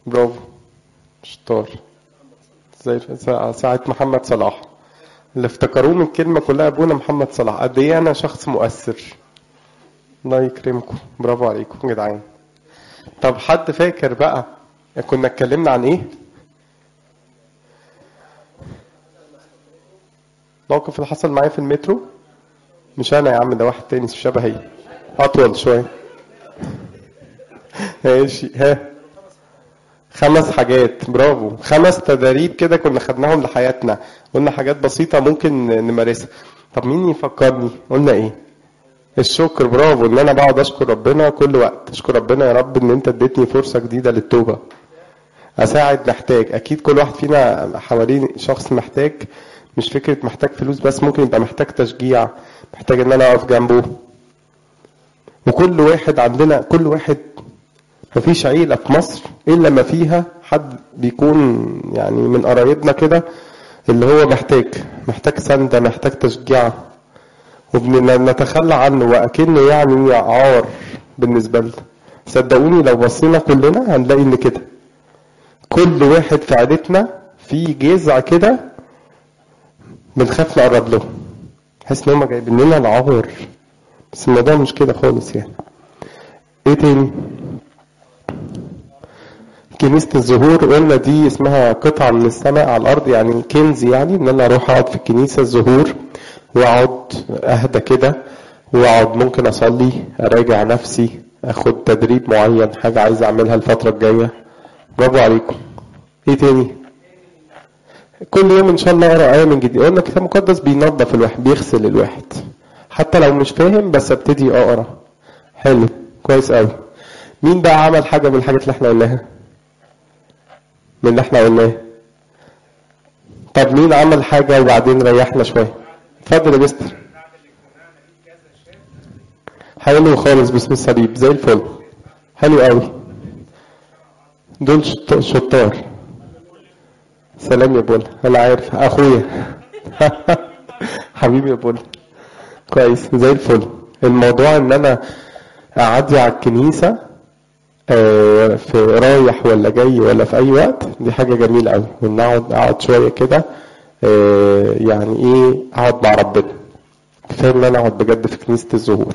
برافو شطار. زي ساعة محمد صلاح اللي افتكروه من الكلمة كلها ابونا محمد صلاح. قد ايه انا شخص مؤثر. الله يكرمكم، برافو عليكم جدعان. طب حد فاكر بقى كنا اتكلمنا عن ايه؟ الموقف اللي حصل معايا في المترو. مش انا يا عم، ده واحد تاني شبهي اطول شويه. ماشي، ها 5 حاجات. برافو، 5 تدريب كده كنا خدناهم لحياتنا. قلنا حاجات بسيطه ممكن نمارسها. طب مين يفكرني قلنا ايه؟ الشكر. برافو، ان انا بقعد اشكر ربنا كل وقت. اشكر ربنا يا رب ان انت اديتني فرصه جديده للتوبه. اساعد محتاج. اكيد كل واحد فينا حوالين شخص محتاج. مش فكره محتاج فلوس بس، ممكن يبقى محتاج تشجيع، محتاج ان انا اقف جنبه. وكل واحد عندنا، كل واحد، مفيش عيلة في مصر إلا ما فيها حد بيكون يعني من قرايبنا كده اللي هو محتاج سندة، محتاج تشجيع، وبنتخلى عنه وأكنه يعني عار بالنسبة لنا. صدقوني لو بصينا كلنا هنلاقي إن كده كل واحد في عيلتنا في جذع كده بنخاف نقرب له، تحس إن هما جايبين لنا العار. بس الموضوع مش كده خالص يعني. إيه تاني؟ كنيسة الزهور قلنا دي اسمها قطعة من السماء على الأرض، يعني كنز. يعني إن أنا أروح أقعد في الكنيسة الزهور وأقعد أهدى كده، وأقعد ممكن أصلي، أراجع نفسي، أخد تدريب معين، حاجة عايز أعملها الفترة الجاية. برافو عليكم. إيه تاني؟ كل يوم إن شاء الله أقرأ آية من جديد. قلنا الكتاب المقدس بينظف الواحد، بيغسل الواحد، حتى لو مش فاهم بس أبتدي أقرأ. حلو، كويس أوي. مين بقى عمل حاجة من الحاجات اللي احنا قلناها؟ من اللي احنا قلناه. طب مين عمل حاجة وبعدين ريحنا شوية؟ اتفضل يا مستر. حلو خالص، باسم الصليب زي الفل. حلو قوي، دول شطار. سلام يا بولا، انا عارف اخويا. حبيبي يا بولا، كويس زي الفل. الموضوع ان انا اعدي على الكنيسة في رايح ولا جاي ولا في اي وقت، دي حاجة جميلة قوي. وان اقعد شوية كده يعني ايه، اقعد مع ربنا. كفايه ان انا اقعد بجد في كنيسة الزهور.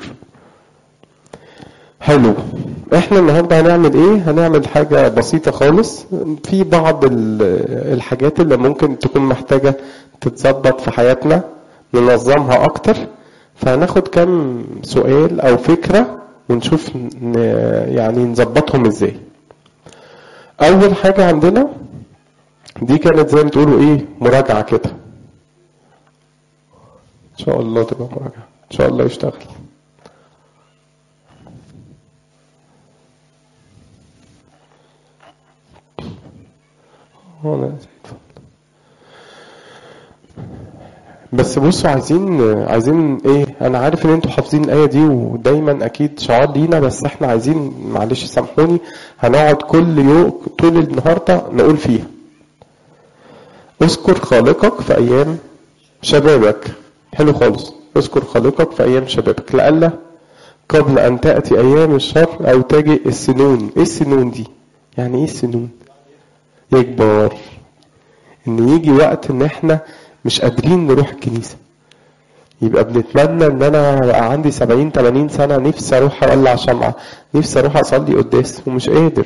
حلو. احنا النهارده هنعمل ايه؟ هنعمل حاجة بسيطة خالص. في بعض الحاجات اللي ممكن تكون محتاجة تتظبط في حياتنا، ننظمها اكتر. فهناخد كم سؤال او فكرة ونشوف يعني نظبطهم ازاي. اول حاجة عندنا دي كانت زي ما تقولوا ايه، مراجعة كده. ان شاء الله تبقى مراجعة، ان شاء الله يشتغل. بس بصوا، عايزين ايه؟ انا عارف ان انتوا حافظين الايه دي ودايما اكيد شعار لينا، بس احنا عايزين، معلش سامحوني، هنقعد كل يوم طول النهارده نقول فيها اذكر خالقك في ايام شبابك. حلو خالص، اذكر خالقك في ايام شبابك لألا قبل ان تأتي ايام الشر او تجئ السنون. ايه السنون دي؟ يعني ايه السنون؟ يكبر، ان يجي وقت ان احنا مش قادرين نروح الكنيسة، يبقى بنتمنى ان انا بقى عندي 70-80 سنة نفسي اروح اولع شمعة، نفسي اروح اصلي قداس ومش قادر.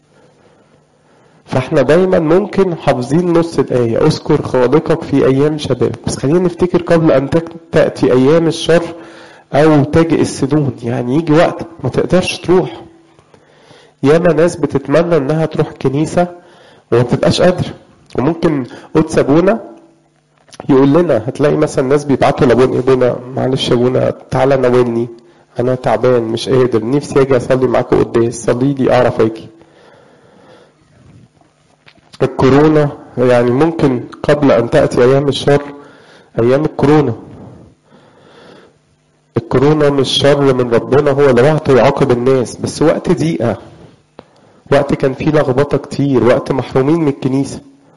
فاحنا دايما ممكن حافظين نص الآية اذكر خالقك في ايام شباب، بس خلينا نفتكر قبل ان تأتي ايام الشر او تجئ السنون. يعني يجي وقت ما تقدرش تروح. ياما ناس بتتمنى انها تروح كنيسة وما تبقاش قادرة. وممكن قدس ابونا يقول لنا، هتلاقي مثلا ناس بيبعتوا لابونا معلش يا ابونا تعالى ناولني، انا تعبان مش قادر، نفسي اجي اصلي معاكم قداس، صلي لي اعرف اجي. الكورونا يعني ممكن قبل ان تأتي ايام الشر، ايام الكورونا مش شر من ربنا، هو اللي وقت يعاقب الناس، بس وقت ضيقة، وقت كان فيه لخبطة كتير، وقت محرومين من الكنيسة.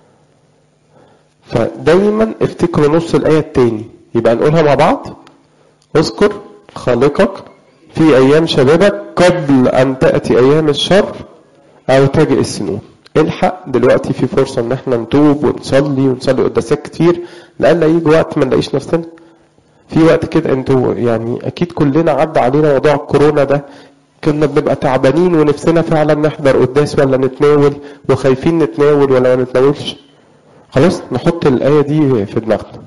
فدايما افتكروا نص الآية التاني، يبقى نقولها مع بعض. اذكر خالقك في ايام شبابك قبل ان تأتي ايام الشر او تجئ السنون. الحق دلوقتي في فرصة ان احنا نتوب ونصلي قداسات كتير، لألا يجي وقت ما نلاقيش نفسنا. في وقت كده انتوا يعني اكيد كلنا عدى علينا موضوع الكورونا ده، كنا بنبقى تعبانين ونفسنا فعلا نحضر قداس ولا نتناول، وخايفين نتناول ولا ما نتناولش. خلاص نحط الآية دي في دماغنا.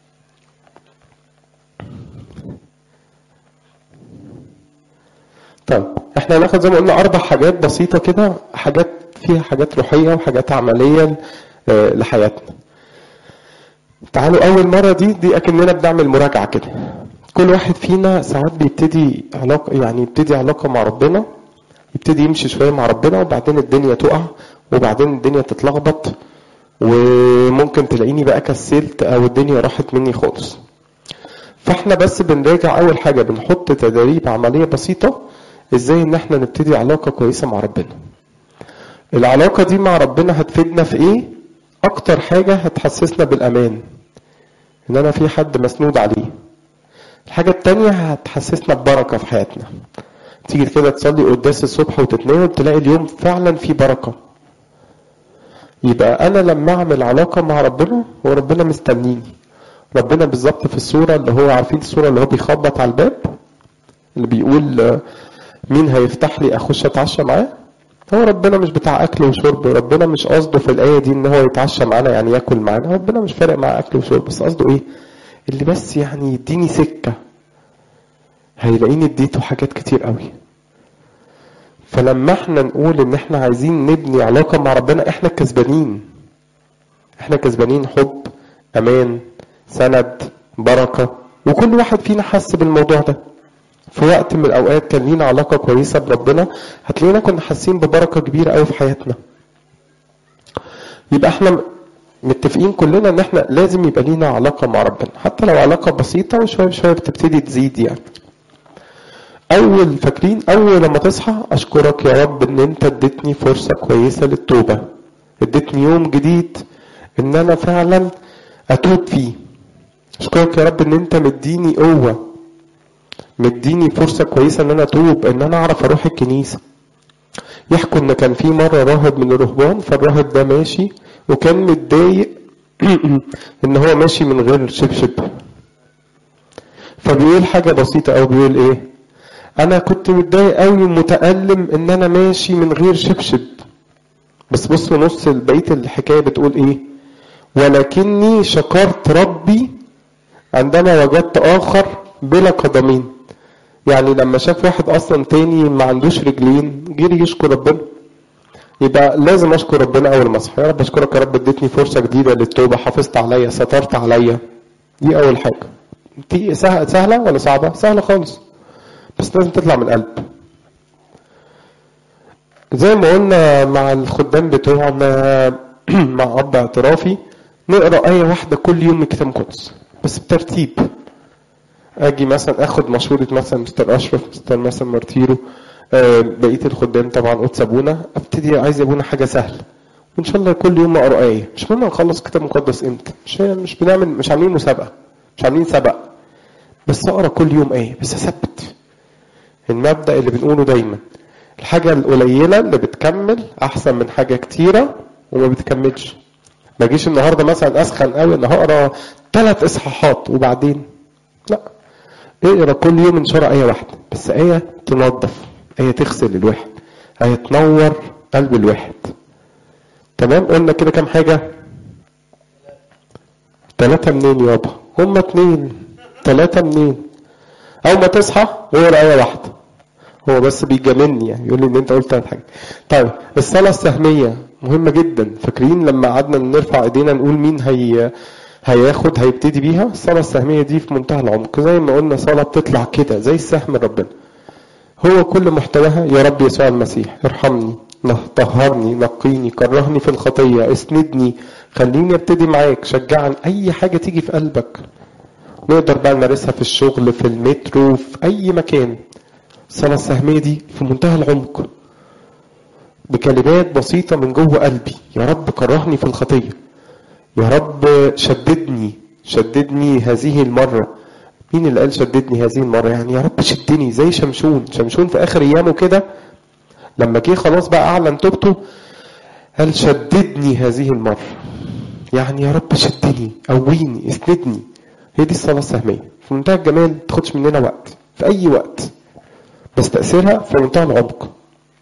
طيب احنا هناخد زي ما قلنا 4 حاجات بسيطة كده، حاجات فيها حاجات روحية وحاجات عملية لحياتنا. تعالوا أول مرة دي أكننا بنعمل مراجعة كده. كل واحد فينا ساعات بيبتدي علاقة، يعني يبتدي علاقة مع ربنا، يبتدي يمشي شوية مع ربنا، وبعدين الدنيا تقع، وبعدين الدنيا تتلخبط، وممكن تلاقيني بقى كسلت أو الدنيا راحت مني خالص. فاحنا بس بنراجع أول حاجة، بنحط تدريب عملية بسيطة ازاي ان احنا نبتدي علاقة كويسة مع ربنا. العلاقة دي مع ربنا هتفيدنا في ايه؟ اكتر حاجة هتحسسنا بالامان، ان انا في حد مسنود عليه. الحاجة التانية هتحسسنا ببركة في حياتنا، تيجي كده تصلي قداس الصبح وتتناول تلاقي اليوم فعلا فيه بركة. يبقى انا لما اعمل علاقة مع ربنا وربنا مستنيني، ربنا بالظبط في الصورة اللي هو عارفين الصورة اللي هو بيخبط على الباب، اللي بيقول مين هيفتح لي اخش اتعشى معاه. هو ربنا مش بتاع اكل وشرب، ربنا مش قصده في الايه دي ان هو يتعشى معانا يعني ياكل معانا، ربنا مش فارق معاه اكل وشرب، بس قصده ايه؟ اللي بس يعني يديني سكه هيلاقيني اديته حاجات كتير قوي. فلما احنا نقول ان احنا عايزين نبني علاقه مع ربنا، احنا كسبانين، احنا كسبانين حب، امان، سند، بركه. وكل واحد فينا حس بالموضوع ده في وقت من الاوقات، كان لينا علاقه كويسه بربنا، هتلاقينا كنا حاسين ببركه كبيره قوي في حياتنا. يبقى احنا متفقين كلنا ان احنا لازم يبقى لينا علاقه مع ربنا، حتى لو علاقه بسيطه وشويه بشويه بتبتدي تزيد يعني. فاكرين اول لما تصحى اشكرك يا رب ان انت اديتني فرصه كويسه للتوبه، اديتني يوم جديد ان انا فعلا اتوب فيه. اشكرك يا رب ان انت مديني قوه، مديني فرصة كويسة ان انا اتوب، ان انا اعرف اروح الكنيسة. يحكوا ان كان في مرة راهب من الرهبان، فالراهب ده ماشي وكان متضايق ان هو ماشي من غير شبشب، فبيقول حاجة بسيطة او بيقول ايه؟ انا كنت متضايق قوي ومتألم ان انا ماشي من غير شبشب. بس بصوا نص بقية الحكاية بتقول ايه؟ ولكني شكرت ربي عندما وجدت اخر بلا قدمين. يعني لما شاف واحد اصلا تاني ما عندوش رجلين جري يشكر ربنا. يبقى لازم اشكر ربنا اول ما اصحى، يا رب اشكرك يا رب اديتني فرصه جديده للتوبه، حافظت عليا، سترت عليا. دي اول حاجه. دي سهله ولا صعبه؟ سهله خالص، بس لازم تطلع من القلب. زي ما قلنا مع الخدام بتوعنا مع اب اعترافي، نقرا ايه واحده كل يوم من كتاب المقدس بس بترتيب. اجي مثلا اخد مشورة مثلا مستر اشرف، مستر مثلا مارتيرو، بقية الخدام طبعا قدس ابونا، ابتدي عايز ابونا حاجة سهلة، وان شاء الله كل يوم اقرا ايه. مش مهم نخلص كتاب مقدس امتى، مش بنعمل، مش عاملين مسابقة، مش عاملين سبق، بس اقرا كل يوم ايه، بس اثبت المبدأ اللي بنقوله دايما، الحاجة القليلة اللي بتكمل احسن من حاجة كتيرة وما بتكملش. ما جيش النهارده مثلا اسخن قوي انا هقرا 3 اصحاحات وبعدين لا، اقرا كل يوم ان شاء الله ايه واحده بس، ايه تنظف، ايه تغسل الواحد، ايه تنور قلب الواحد. تمام؟ قلنا كده كام حاجه؟ 3 منين يابا؟ هما 2. 3 منين؟ اول ما تصحى اقرا ايه واحده. هو بس بيجاملني يعني، يقول لي ان انت قلت 3 حاجات. طيب الصلاه السهميه مهمه جدا. فاكرين لما قعدنا نرفع ايدينا نقول مين هيبتدي بيها؟ الصلاة السهمية دي في منتهى العمق، زي ما قلنا صلاة بتطلع كده زي السهم ربنا. هو كل محتواها يا رب يسوع المسيح ارحمني، طهرني، نقيني، كرهني في الخطية، اسندني، خليني ابتدي معاك، شجعني، اي حاجة تيجي في قلبك. نقدر بقى نمارسها في الشغل، في المترو، في اي مكان. الصلاة السهمية دي في منتهى العمق، بكلمات بسيطة من جوه قلبي. يا رب كرهني في الخطية، يا رب شددني هذه المرة. مين اللي قال شددني هذه المرة؟ يعني يا رب شدني زي شمشون في اخر ايامه كده، لما جه خلاص بقى اعلن توبته، قال شددني هذه المرة، يعني يا رب شدني، قويني، اسندني. هي دي الصلاة السهمية في منتهى الجمال، ما تاخدش مننا وقت في أي وقت، بس تأثيرها في منتهى العمق.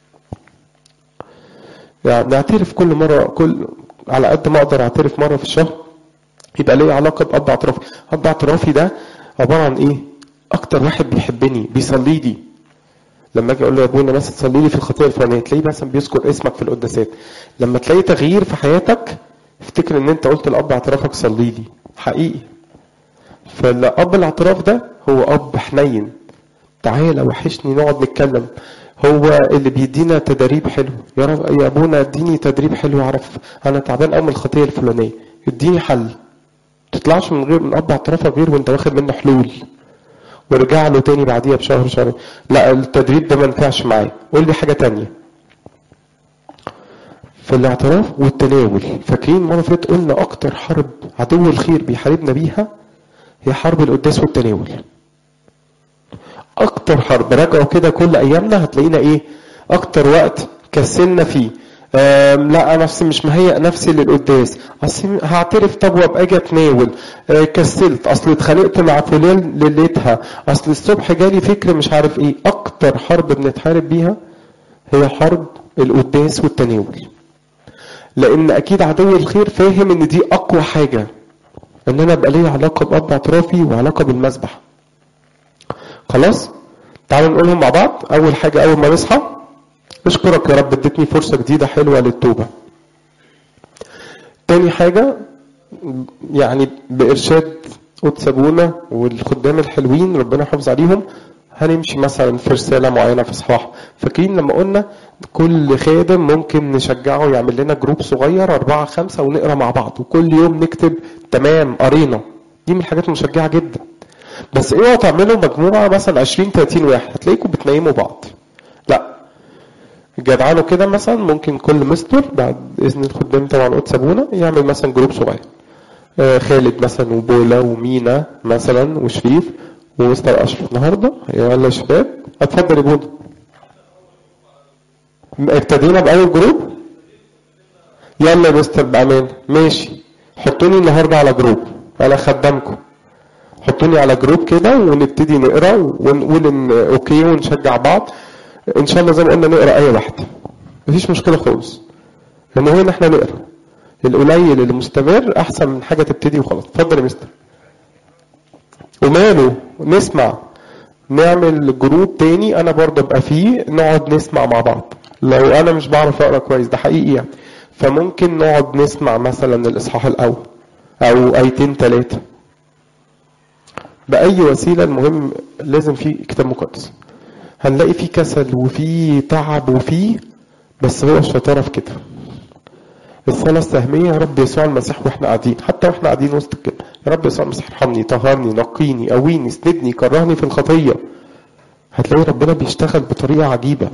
يعني نعترف كل مرة، على قد ما أقدر أعترف مرة في الشهر، يبقى ليه علاقة بأب اعترافي. أب اعترافي ده عبارة عن إيه؟ أكتر واحد بيحبني، بيصلي لي. لما أجي أقول له يا أبونا مثلا صلي لي في الخطيئة الفلانية، تلاقيه مثلا بيذكر اسمك في القداسات. لما تلاقي تغيير في حياتك افتكر إن أنت قلت لأب اعترافك صلي لي حقيقي. فالأب الاعتراف ده هو أب حنين، تعالى وحشني نقعد نتكلم. هو اللي بيدينا تدريب حلو، يا رب يا ابونا اديني تدريب حلو، اعرف انا تعبان قوي من الخطيه الفلانيه، اديني حل. تطلعش من اب اعترافك غير وانت واخد منه حلول، وارجع له تاني بعديها بشهر شهرين، لا التدريب ده ما نفعش معايا، قول لي حاجه تانية. في الاعتراف والتناول، فاكرين مره فاتت قلنا اكتر حرب عدو الخير بيحاربنا بيها هي حرب القداس والتناول. اكتر حرب، راجعوا كده كل ايامنا هتلاقينا ايه اكتر وقت كسلنا فيه. لا انا نفسي مش مهيئ نفسي للقداس، اصل هعترف طب وابقى اجي اتناول، كسلت، اصل اتخانقت مع فلان ليلتها، اصل الصبح جالي فكر مش عارف ايه. اكتر حرب بنتحارب بيها هي حرب القداس والتناول، لان اكيد عدو الخير فاهم ان دي اقوى حاجه، ان انا ابقى لي علاقه باب اعترافي وعلاقه بالمذبح. خلاص تعالوا نقولهم مع بعض. اول حاجه اول ما نصحى اشكرك يا رب اديتني فرصه جديده حلوه للتوبه. تاني حاجه يعني بارشاد قدس ابونا والخدام الحلوين ربنا يحافظ عليهم، هنمشي مثلا في رساله معينه في اصحاح. فاكرين لما قلنا كل خادم ممكن نشجعه يعمل لنا جروب صغير 4 5 ونقرا مع بعض، وكل يوم نكتب تمام قرينا. دي من الحاجات المشجعه جدا. بس اوعوا تعملوا مجموعه مثلا 20 30 واحد هتلاقيكم بتنيموا بعض، لا جدعانوا كده. مثلا ممكن كل مستر بعد اذن الخدام طبعا قدس ابونا يعمل مثلا جروب صغير، خالد مثلا وبولا ومينا مثلا وشريف ومستر اشرف النهارده، يلا يا شباب اتفضل يا بولا. ابتدينا باول جروب، يلا يا مستر بامان ماشي، حطوني النهارده على جروب، انا خدامكم، حطوني على جروب كده ونبتدي نقرا ونقول ان اوكي ونشجع بعض. ان شاء الله زي ما قلنا نقرا ايه واحده، مفيش مشكله خالص، المهم ان احنا نقرا. القليل اللي مستمر احسن من حاجه تبتدي وخلاص. اتفضل يا مستر. وماله نسمع، نعمل جروب تاني انا برضه ابقى فيه، نقعد نسمع مع بعض. لو انا مش بعرف اقرا كويس ده حقيقي يعني، فممكن نقعد نسمع مثلا الاصحاح الاول او ايتين 3 باي وسيله. المهم لازم في كتاب مقدس. هنلاقي فيه كسل وفيه تعب وفيه، بس هو الشطاره في كده. الصلاه السهميه يا رب يسوع المسيح واحنا قاعدين، حتى واحنا قاعدين وسط الكلمه، يا رب يسوع المسيح ارحمني، طهرني، نقيني، قويني، اسندني، كرهني في الخطيه. هتلاقي ربنا بيشتغل بطريقه عجيبه.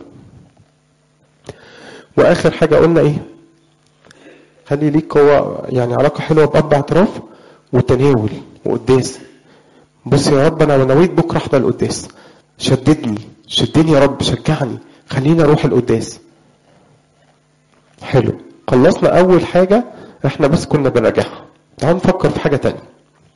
واخر حاجه قلنا ايه؟ خلي ليك هو يعني علاقه حلوه باب اعتراف وتناول وقداس. بص يا رب انا نويت بكره احضر القداس، شدني يا رب، شجعني، خلينا اروح القداس. حلو، خلصنا اول حاجه احنا بس كنا بنراجعها. تعالوا نفكر في حاجه تانية.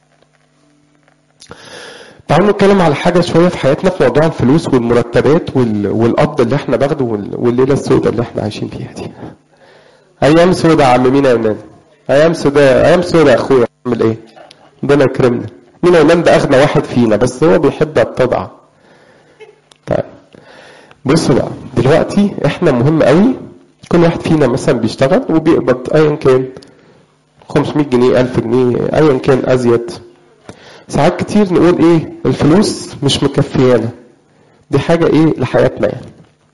تعالوا نتكلم على حاجه شويه في حياتنا في موضوع الفلوس والمرتبات والقبض اللي احنا باخده والليله السوداء اللي احنا عايشين فيها دي. ايام سوداء يا عم مين يا ايمان، ايام سوداء يا اخويا، اعمل ايه؟ ربنا يكرمنا. مين يا ايمان ده اغنى واحد فينا، بس هو بيحب التضع. طيب بصوا بقى، دلوقتي احنا مهم قوي كل واحد فينا مثلا بيشتغل وبيقبض ايا كان 500 جنيه 1000 جنيه ايا كان ازيد. ساعات كتير نقول ايه الفلوس مش مكفيانا، دي حاجة ايه لحياتنا يعني.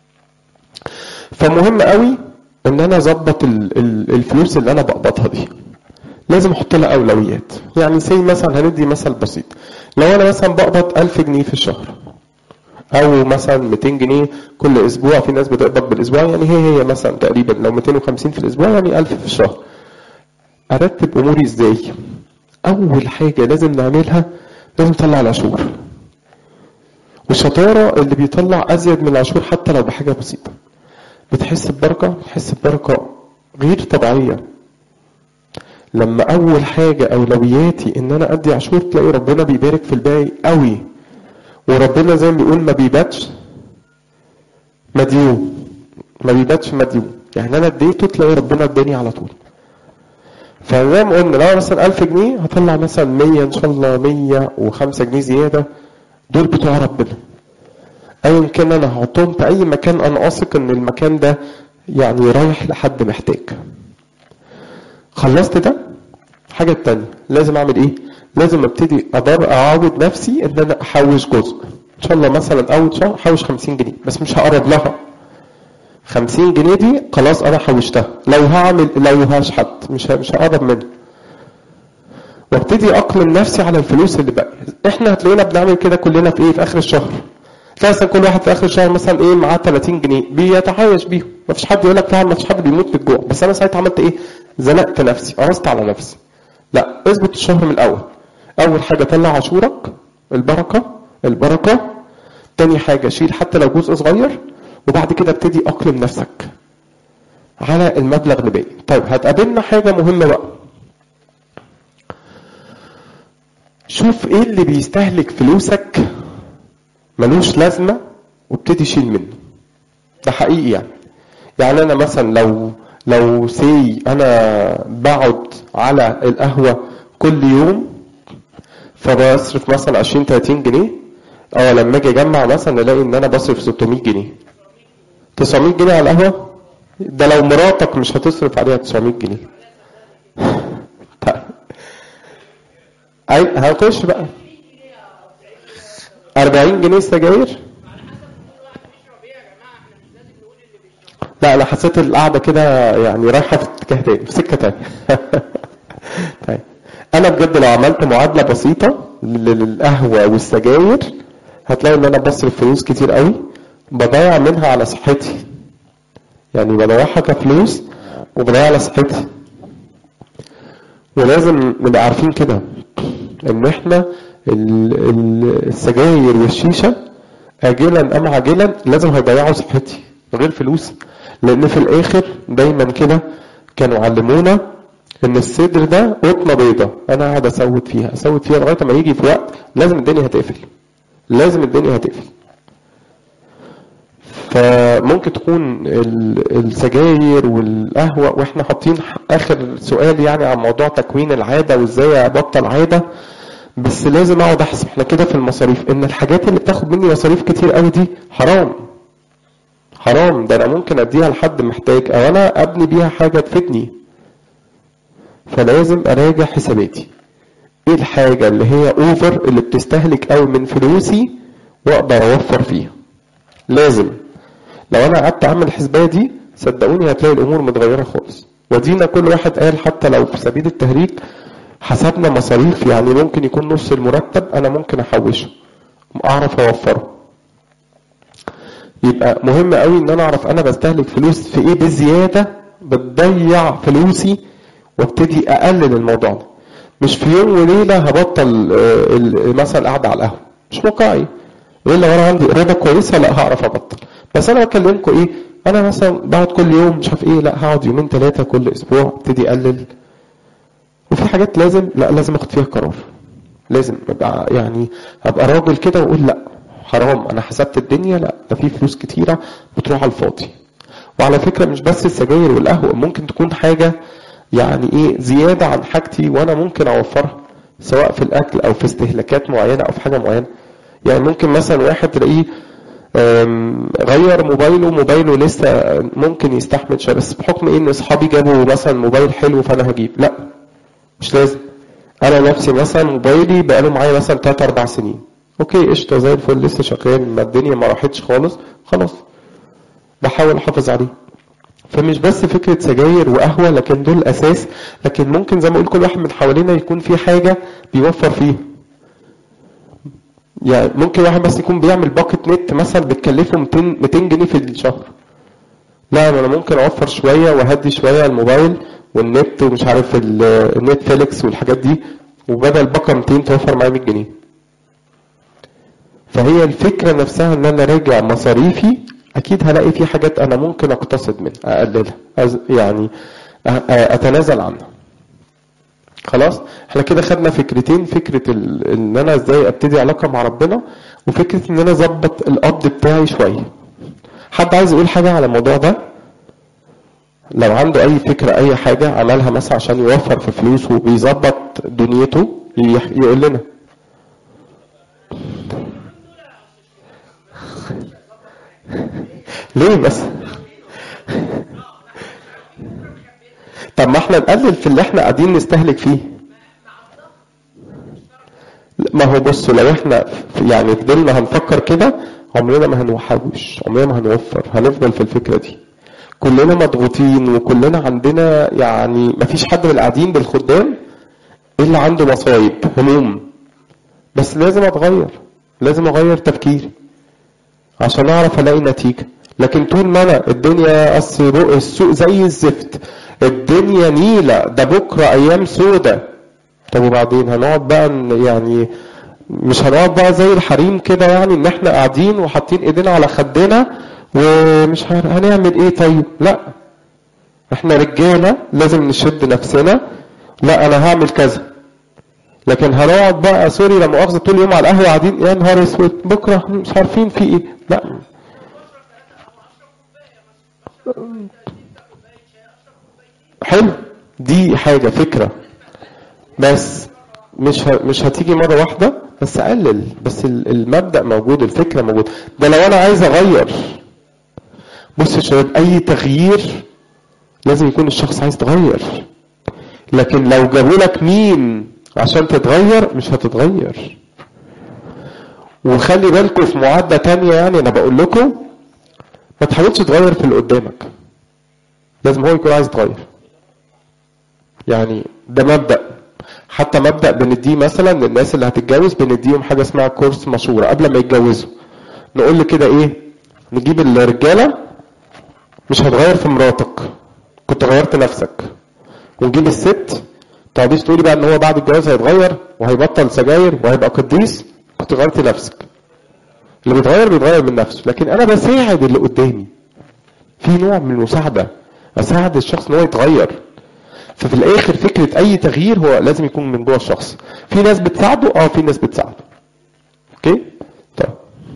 فمهم قوي ان انا اظبط الفلوس اللي انا بقبضها دي، لازم احط لها اولويات. يعني زي مثلا هندي مثل بسيط، لو انا مثلا بقبض 1000 جنيه في الشهر او مثلا 200 جنيه كل اسبوع، في ناس بتقبض بالاسبوع يعني هي مثلا تقريبا لو 250 في الاسبوع يعني 1000 في الشهر. ارتب اموري ازاي؟ اول حاجه لازم نعملها لازم نطلع العشور. والشطاره اللي بيطلع ازيد من العشور حتى لو بحاجه بسيطه بتحس ببركه غير طبيعية. لما اول حاجة اولوياتي ان انا ادي عشور، تلاقي ربنا بيبارك في الباقي قوي. وربنا زي ما بيقول ما بيباتش مديون، ما بيباتش مديون. يعني انا اديته تلاقي ربنا اداني على طول. فزي ما قلنا لو مثلا 1000 جنيه هطلع مثلا 100 ان شاء الله، 105 جنيه زيادة، دول بتوع ربنا. ايا كان انا هحطهم في اي مكان انا واثق ان المكان ده يعني رايح لحد محتاج. خلصت ده. حاجة التانية لازم اعمل ايه؟ لازم ابتدي اعود نفسي ان انا احوش جزء. ان شاء الله مثلا اول شهر احوش 50 جنيه بس مش هقرب لها. 50 جنيه دي خلاص انا حوشتها. لو هشحت مش هقرب منها. وابتدي اقلم نفسي على الفلوس اللي باقيه. احنا هتلاقينا بنعمل كده كلنا في ايه؟ في اخر الشهر. تلاقي مثلا كل واحد في اخر الشهر مثلا ايه معاه 30 جنيه بيتعايش بيهم. مفيش حد يقول لك طبعا مفيش حد بيموت من الجوع، بس انا ساعتها عملت ايه؟ زنقت نفسي، قرصت على نفسي. لا، اظبط الشهر من الاول. اول حاجه طلع عاشورك، البركه. تاني حاجه شيل حتى لو جزء صغير، وبعد كده ابتدي اقلم نفسك على المبلغ اللي باقي. طيب هتقابلنا حاجه مهمه بقى. شوف ايه اللي بيستهلك فلوسك ملوش لازمه وابتدي شيل منه. ده حقيقي يعني انا مثلا لو انا بقعد على القهوه كل يوم فبصرف مثلا 20-30 جنيه. لما اجي اجمع مثلا الاقي ان انا بصرف 600 جنيه 900 جنيه على القهوه. ده لو مراتك مش هتصرف عليها 900 جنيه. طيب هنخش بقى 40 جنيه سجاير. لا انا حسيت القعده كده يعني رايحه في اتجاه تاني، في سكه تانيه. طيب انا بجد لو عملت معادله بسيطه للقهوه والسجاير هتلاقي ان انا بصرف فلوس كتير قوي بضيع منها على صحتي. يعني بضيعها كفلوس وبضيع على صحتي. ولازم نبقى عارفين كده ان احنا السجاير والشيشه اجلا ام عاجلا لازم هيضيعوا صحتي غير فلوس. لان في الاخر دايما كده كانوا علمونا ان الصدر ده قطنه بيضه، انا قاعد اسود فيها لغايه ما يجي في وقت لازم الدنيا هتقفل. فممكن تكون السجاير والقهوه. واحنا حاطين اخر سؤال يعني عن موضوع تكوين العاده وازاي ابطل عاده. بس لازم اقعد احسب احنا كده في المصاريف ان الحاجات اللي بتاخد مني مصاريف كتير قوي دي حرام. ده انا ممكن اديها لحد محتاج او انا ابني بيها حاجه تفيدني. فلازم اراجع حساباتي. ايه الحاجه اللي هي اوفر اللي بتستهلك قوي من فلوسي واقدر اوفر فيها. لازم لو انا قعدت اعمل الحسبايه دي صدقوني هتلاقي الامور متغيره خالص. ودينا كل واحد قال حتى لو في سبيل التهريج حسبنا مصاريف، يعني ممكن يكون نص المرتب انا ممكن احوشه اعرف اوفره. يبقى مهم قوي ان انا اعرف انا بستهلك فلوس في ايه بزياده بتضيع فلوسي وابتدي اقلل الموضوع ده. مش في يوم وليله هبطل مثلا قاعده على القهوه، مش واقعي. الا وانا عندي اراده كويسه لا هعرف ابطل. بس انا بكلمكم ايه، انا مثلا بقعد كل يوم مش عارف ايه، لا هقعد 2-3 كل اسبوع ابتدي اقلل. وفي حاجات لازم اخد فيها قرار. لازم ابقى راجل كده واقول لا حرام، انا حسبت الدنيا، لا ده في فلوس كتيره بتروح على الفاضي. وعلى فكره مش بس السجاير والقهوه، ممكن تكون حاجه زياده عن حاجتي وانا ممكن اوفرها سواء في الاكل او في استهلاكات معينه او في حاجه معينه. يعني ممكن مثلا واحد تلاقيه غير موبايله لسه ممكن يستحمل شويه، بس بحكم ان اصحابي جابوا مثلا موبايل حلو فانا هجيب. لا مش لازم. انا نفسي مثلا موبايلي بقاله معايا مثلا 3-4 سنين، اوكي قشطه زي الفل لسه شغال، ما الدنيا ما راحتش خلاص بحاول احافظ عليه. فمش بس فكره سجاير وقهوه لكن دول اساس، لكن ممكن زي ما اقول كل واحد من حوالينا يكون في حاجه بيوفر فيها. يعني ممكن واحد بس يكون بيعمل باكت نت مثلا بتكلفه 200 جنيه في الشهر. لا انا ممكن اوفر شويه وهدي شويه الموبايل والنت ومش عارف النت فيليكس والحاجات دي، وبدل باقه 200 توفر معايا 100 جنيه. فهي الفكره نفسها ان انا راجع مصاريفي، اكيد هلاقي في حاجات انا ممكن اقتصد منها اقللها. اتنازل عنها. خلاص احنا كده خدنا فكرتين، فكرة ان انا ازاي ابتدي علاقة مع ربنا، وفكرة ان انا اظبط القبض بتاعي شوية. حد عايز يقول حاجة على الموضوع ده؟ لو عنده اي فكرة اي حاجة عملها مثلا عشان يوفر في فلوسه وبيظبط دنيته يقول لنا. ليه بس؟ طب ما احنا نقلل في اللي احنا قاعدين نستهلك فيه. ما هو بصوا، لو احنا يعني فضلنا هنفكر كده عمرنا ما هنحوش، عمرنا ما هنوفر، هنفضل في الفكرة دي. كلنا مضغوطين وكلنا عندنا، يعني ما فيش حد من القاعدين بالخدام الا عنده مصايب هموم. بس لازم اتغير، لازم اغير تفكيري عشان اعرف الاقي نتيجة. لكن طول ما انا الدنيا السوق زي الزفت، الدنيا نيلة، ده بكرة ايام سودة، طب وبعدين هنقعد بقى يعني مش هنقعد بقى زي الحريم كده، يعني ان احنا قاعدين وحاطين ايدينا على خدنا ومش هنعمل ايه؟ طيب لا، احنا رجالة لازم نشد نفسنا، لا انا هعمل كذا. لكن هنقعد بقى سوري لا مؤاخذة طول اليوم على القهوة قاعدين يا نهار اسود بكرة مش عارفين في ايه، لا. حلو، دي حاجة فكرة، بس مش هتيجي مرة واحدة، بس اقلل، بس المبدأ موجود، الفكرة موجود. ده لو انا عايز اغير. بص يا شباب، اي تغيير لازم يكون الشخص عايز تغير. لكن لو جابوا لك مين عشان تتغير مش هتتغير. وخلي بالكم في معادلة تانية، يعني انا بقول لكم ما تحاولش تغير في اللي قدامك، لازم هو يكون عايز يتغير. يعني ده مبدأ، حتى مبدأ بنديه مثلا للناس اللي هتتجوز، بنديهم حاجة اسمها كورس مشورة قبل ما يتجوزوا. نقول له كده ايه، نجيب الرجالة مش هتغير في مراتك، كنت غيرت نفسك. ونجيب الست تقعديش تقولي بقى ان هو بعد الجواز هيتغير وهيبطل سجاير وهيبقى قديس، كنت غيرت نفسك. اللي بيتغير من نفسه، لكن انا بساعد اللي قدامي، في نوع من المساعدة، اساعد الشخص ان هو يتغير. ففي الاخر فكرة اي تغيير هو لازم يكون من جوه الشخص. في ناس بتساعده، في ناس بتساعده. اوكي طيب،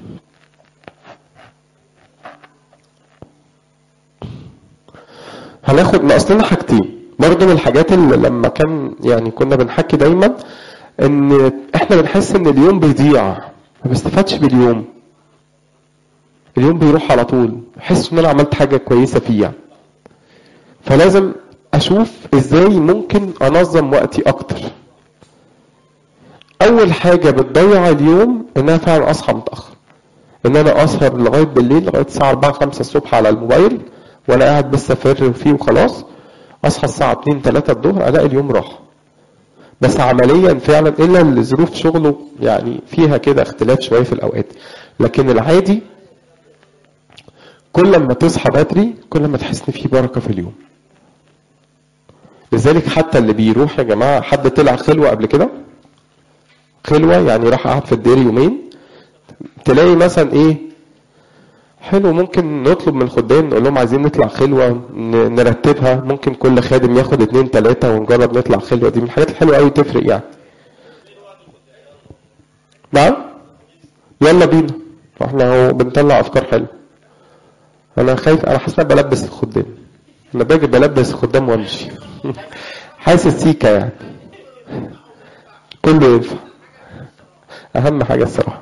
هناخد ناقصنا حاجتين برضه من الحاجات اللي لما كان يعني كنا بنحكي دايما، ان احنا بنحس ان اليوم بيضيع، ما بستفادش باليوم، اليوم بيروح على طول، احس ان انا عملت حاجة كويسة فيها. فلازم اشوف ازاي ممكن انظم وقتي اكتر. اول حاجة بتضيع اليوم ان انا فعلا اصحى متأخر، ان انا اسهر لغاية بالليل، لغاية الساعة 4-5 الصبح على الموبايل وانا قاعد بس افرر فيه وخلاص. اصحى الساعة 2-3 الظهر الاقي اليوم راح. بس عمليا فعلا الا اللي ظروف شغله يعني فيها كده اختلاف شوية في الاوقات، لكن العادي كل ما تصحى بدري كل ما تحس ان في بركة في اليوم. لذلك حتى اللي بيروح يا جماعة، حد طلع خلوة قبل كده؟ خلوة يعني راح قعد في الدير يومين، تلاقي مثلا ايه حلو، ممكن نطلب من الخدام نقول لهم عايزين نطلع خلوة نرتبها، ممكن كل خادم ياخد 2-3 ونجرب نطلع خلوة. دي من الحاجات الحلوة قوي تفرق يعني. نعم يلا بينا، احنا هو بنطلع افكار حلوة. انا خايف، انا حاسس ان بلبس الخدام، انا باجي بلبس الخدام وامشي حاسس سيكا يعني، كله ينفع، اهم حاجة الصراحة.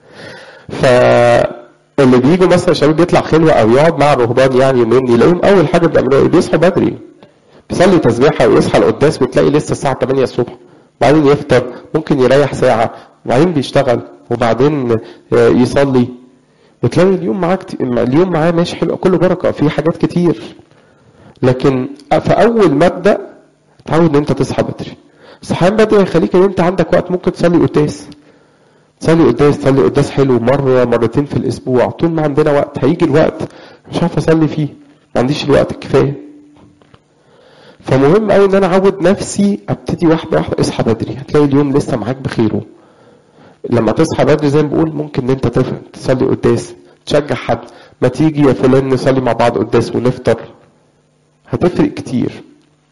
فاللي بيجوا مثلا شباب بيطلع خلوة او يقعد مع الرهبان يعني يومين، يلاقيهم اول حاجة بيعملوها ايه؟ بيصحوا بدري، بيصلي تسبيحة ويصحى القداس، وتلاقي لسه الساعة 8 الصبح، وبعدين يفطر، ممكن يريح ساعة، وبعدين بيشتغل، وبعدين يصلي، وتلاقي اليوم معاه ماشي حلو، كله بركة، فيه حاجات كتير. لكن فأول مبدأ تعود ان انت تصحى بدري. الصحيان بدري هيخليك ان انت عندك وقت ممكن تصلي قداس، تصلي قداس حلو مرة مرتين في الاسبوع. طول ما عندنا وقت هيجي الوقت مش عارف اصلي فيه، ما عنديش الوقت الكفاية. فمهم قوي ان انا اعود نفسي ابتدي واحدة واحدة. اصحى بدري هتلاقي اليوم لسه معاك بخيره. لما تصحى بدري زي ما بقول ممكن ان انت تصلي قداس، تشجع حد، ما تيجي يا فلان نصلي مع بعض قداس ونفطر، هتفرق كتير.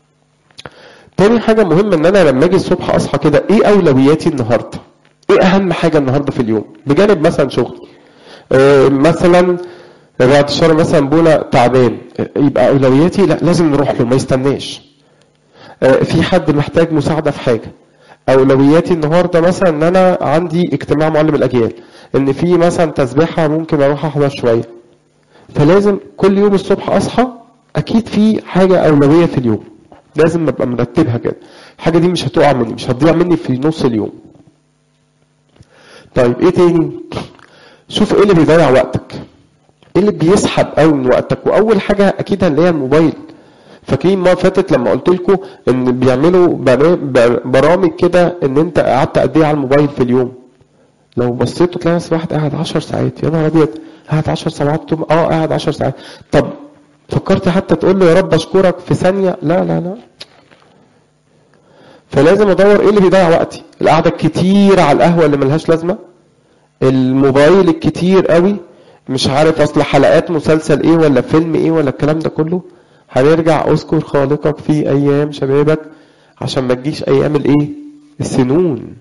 تاني حاجة مهمة ان انا لما اجي الصبح اصحى كده ايه اولوياتي النهاردة، ايه اهم حاجة النهاردة في اليوم بجانب مثلا شغلي. مثلا بعد الشهر مثلا بولا تعبان، يبقى اولوياتي لا لازم نروح له ما يستناش. في حد محتاج مساعدة في حاجة، اولوياتي النهاردة مثلا ان انا عندي اجتماع معلم الاجيال، ان في مثلا تسبيحة ممكن اروح احضر شوية. فلازم كل يوم الصبح اصحى اكيد في حاجة اولوية في اليوم، لازم ابقى مرتبها كده. الحاجة دي مش هتقع مني، مش هتضيع مني في نص اليوم. طيب ايه تاني؟ شوف ايه اللي بيضيع وقتك، ايه اللي بيسحب قوي من وقتك. واول حاجة اكيد هنلاقيها الموبايل. فاكرين ما فاتت لما قلت لكم ان بيعملوا برامج كده ان انت قعدت قد ايه على الموبايل في اليوم. لو بصيتوا تلاقي نفس واحد قاعد 10 ساعات. يا نهار ابيض، قاعد 10 ساعات؟ قاعد 10 ساعات. طب فكرت حتى تقول له يا رب اشكرك في ثانية؟ لا لا لا. فلازم ادور ايه اللي بيضيع وقتي. القعده الكتير على القهوه اللي ملهاش لازمه، الموبايل الكتير قوي، مش عارف اصل حلقات مسلسل ايه ولا فيلم ايه ولا الكلام ده كله. هنرجع اذكر خالقك في ايام شبابك عشان ما تجيش ايام الايه، السنون.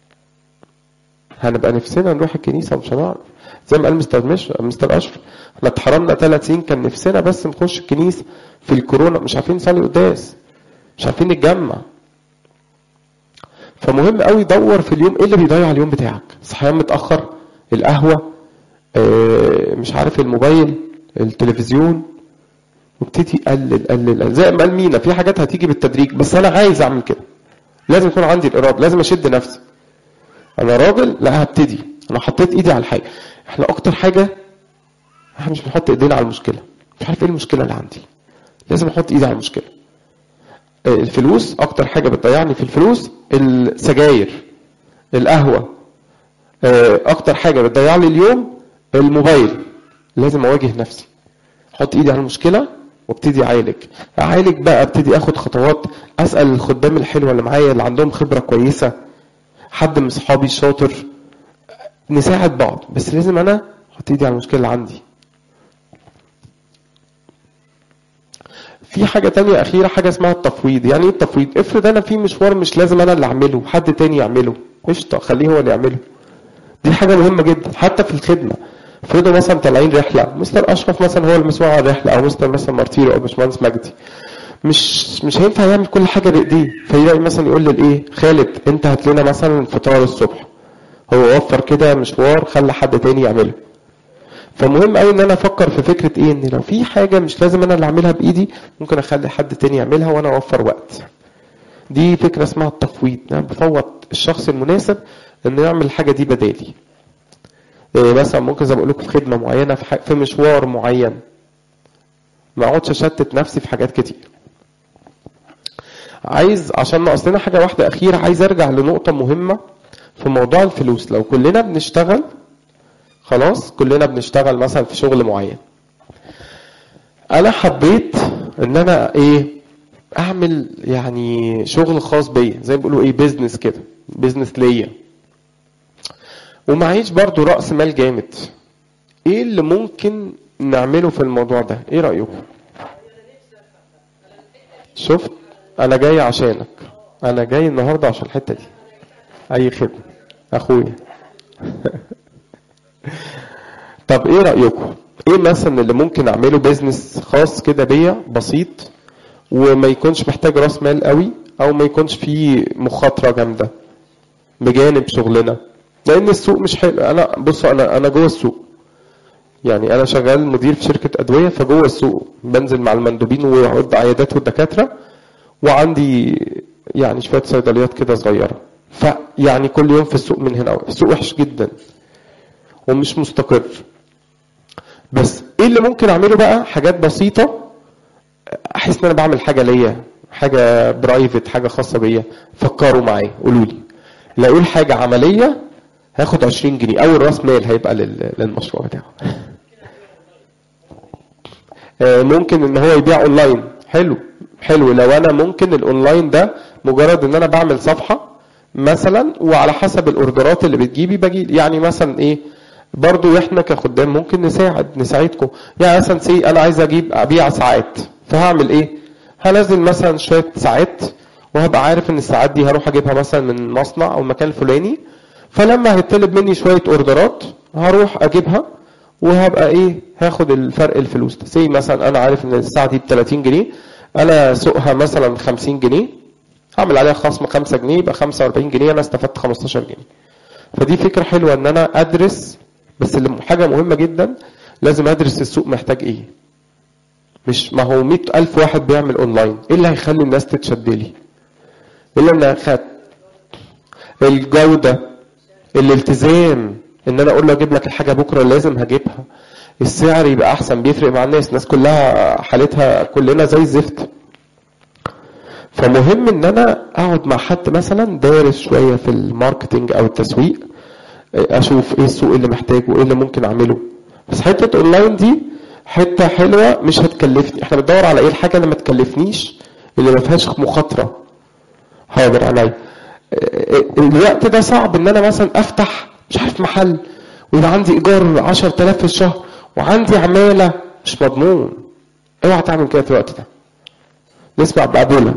هنبقى نفسنا نروح الكنيسه ومش هنعرف. زي ما قال مستر اشرف، احنا اتحرمنا 3 سنين كان نفسنا بس نخش الكنيسه. في الكورونا مش عارفين نصلي قداس، مش عارفين نتجمع. فمهم قوي دور في اليوم ايه اللي بيضيع اليوم بتاعك. صحيان متاخر، القهوه، مش عارف الموبايل، التلفزيون. وابتدي قلل زي ما قال مينا، في حاجات هتيجي بالتدريج، بس انا عايز اعمل كده. لازم يكون عندي الاراده، لازم اشد نفسي. انا راجل، لا هبتدي، انا حطيت ايدي على الحاجه. احنا اكتر حاجه احنا مش بنحط ايدينا على المشكله. مش عارف ايه المشكله اللي عندي، لازم احط ايدي على المشكله. الفلوس اكتر حاجه بتضيعني في الفلوس، السجاير، القهوه. اكتر حاجه بتضيع لي اليوم الموبايل. لازم اواجه نفسي، احط ايدي على المشكله وابتدي اعالج بقى. ابتدي اخد خطوات، اسال الخدام الحلوه اللي معايا اللي عندهم خبره كويسه، حد من اصحابي الشاطر، نساعد بعض. بس لازم انا احط ايدي على المشكله اللي عندي. في حاجه تانية اخيره، حاجه اسمها التفويض. يعني ايه التفويض؟ افرض انا في مشوار مش لازم انا اللي اعمله، حد تاني يعمله، قشطه، خليه هو اللي يعمله. دي حاجه مهمه جدا حتى في الخدمه. افرضوا مثلا طالعين رحله، مستر اشرف مثلا هو المسؤول عن الرحله، او مستر مثلا مارتيرو، او باشمهندس مجدي، مش هينفع يعمل كل حاجه بايديه. فيلاقي مثلا يقول للايه، خالد انت هات لنا مثلا الفطار الصبح. هو وفر كده مشوار، خلى حد تاني يعمله. فمهم قوي ان انا افكر في فكره ايه، ان لو في حاجه مش لازم انا اللي اعملها بايدي، ممكن اخلي حد تاني يعملها وانا اوفر وقت. دي فكره اسمها التفويض. انا بفوض الشخص المناسب انه يعمل الحاجه دي بدالي. مثلا ممكن زي ما بقول لكم في خدمه معينه، في مشوار معين، ما اقعدش اشتت نفسي في حاجات كتير. عشان ناقص لنا حاجه واحده اخيره، عايز ارجع لنقطه مهمه في موضوع الفلوس. لو كلنا بنشتغل، خلاص كلنا بنشتغل مثلا في شغل معين، انا حبيت ان انا اعمل يعني شغل خاص بيا، زي ما بيقولوا بيزنس كده، بيزنس ليا، ومعيش برضو رأس مال جامد. ايه اللي ممكن نعمله في الموضوع ده؟ ايه رأيكم؟ شفت، انا جاي عشانك، انا جاي النهاردة عشان الحتة دي. اي خدمة اخويا. طب ايه رأيكم؟ ايه مثلا اللي ممكن اعمله بيزنس خاص كده بيا بسيط، وما يكونش محتاج راس مال قوي، او ما يكونش فيه مخاطرة جامدة بجانب شغلنا؟ لان السوق مش حلو. انا جوه السوق، يعني انا شغال مدير في شركة ادوية، فجوه السوق بنزل مع المندوبين وعد عيادات والدكاترة، وعندي يعني شوية صيدليات كده صغيرة. فيعني كل يوم في السوق من هنا. السوق وحش جدا ومش مستقر. بس ايه اللي ممكن اعمله بقى؟ حاجات بسيطة، احس ان انا بعمل حاجة ليا، حاجة برايفت، حاجة خاصة بيا. فكروا معايا، قولوا لي. لا اقول حاجة عملية هاخد 20 جنيه، اول راس مال هيبقى للمشروع بتاعه. ممكن ان هو يبيع اونلاين. حلو. لو انا ممكن الاونلاين ده مجرد ان انا بعمل صفحة مثلا، وعلى حسب الاوردرات اللي بتجيبي بجي، يعني مثلا برضو احنا كخدام ممكن نساعدكم. يعني مثلا انا عايز ابيع ساعات، فهعمل هنزل مثلا شوية ساعات وهبقى عارف ان الساعات دي هروح اجيبها مثلا من مصنع او مكان فلاني، فلما هيطلب مني شويه اوردرات هروح اجيبها، وهبقى ايه هاخد الفرق الفلوس. زي مثلا انا عارف ان الساعه دي ب 30 جنيه، انا سوقها مثلا 50 جنيه، هعمل عليها خصم 5 جنيه، يبقى 45 جنيه، انا استفدت 15 جنيه. فدي فكره حلوه ان انا ادرس، بس اللي حاجه مهمه جدا لازم ادرس السوق محتاج ايه. مش ما هو 100,000 واحد بيعمل اونلاين، ايه اللي هيخلي الناس تتشد لي؟ الا ان الجوده، الالتزام، ان انا اقول له اجيب لك الحاجه بكره لازم هجيبها، السعر يبقى احسن، بيفرق مع الناس كلها حالتها كلنا زي الزفت. فمهم ان انا اقعد مع حد مثلا دارس شويه في الماركتينج او التسويق، اشوف ايه السوق اللي محتاجه وايه اللي ممكن اعمله. بس حته اونلاين دي حته حلوه مش هتكلفني، احنا بندور على ايه الحاجه اللي ما تكلفنيش، اللي ما فيهاش مخاطره. حاضر عليا. الوقت ده صعب ان انا مثلا افتح مش عارف محل ويبقى عندي ايجار 10,000 في الشهر وعندي عماله، مش مضمون. اوعى تعمل كده في الوقت ده. نسمع بقبوله.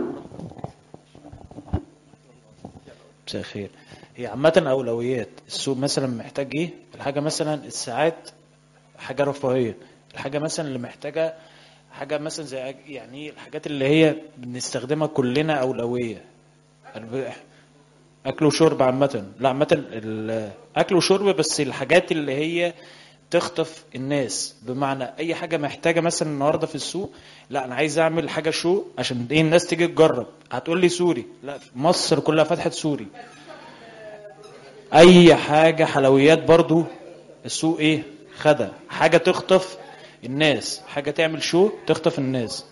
مساء الخير. هي عامة أولويات السوق مثلا محتاج إيه؟ الحاجة مثلا الساعات حاجة رفاهية، الحاجة مثلا اللي محتاجة حاجة مثلا زي يعني الحاجات اللي هي بنستخدمها كلنا أولوية. أكل وشرب عامة، لا عامة أكل وشرب، بس الحاجات اللي هي تخطف الناس، بمعنى أي حاجة محتاجة مثلا النهاردة في السوق، لا أنا عايز أعمل حاجة شو عشان إيه الناس تيجي تجرب. هتقول لي سوري، لا مصر كلها فتحت سوري. اي حاجة حلويات برضو السوق ايه خدها، حاجة تخطف الناس، حاجة تعمل شو تخطف الناس.